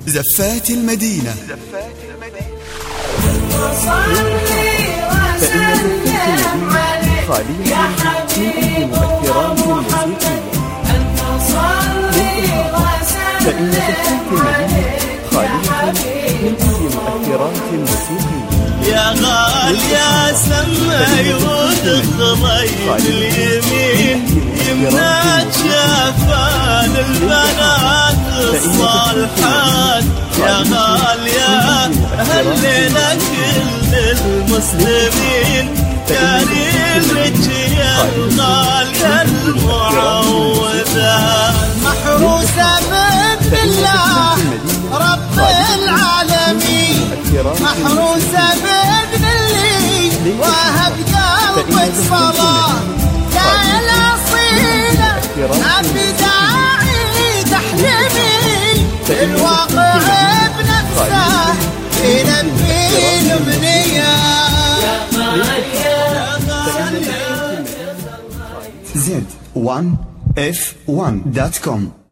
زفات المدينة. فإن زفات المدينة خالية من أي مؤثرات موسيقية. يا غالية سمي وتخضي اليمين يمنى شافان البنات الصالحات. يا غالية أهلنا كل المسلمين كريم لك يا الغالية المعوذة. محروسة من بالله رب العالمين، محروسة بإذن اللي وهب قلبك صلاة. يا الأصيلة ما في داعي تحلمي، الواقع بنفسه ينبي الأمنية. Z1F1.com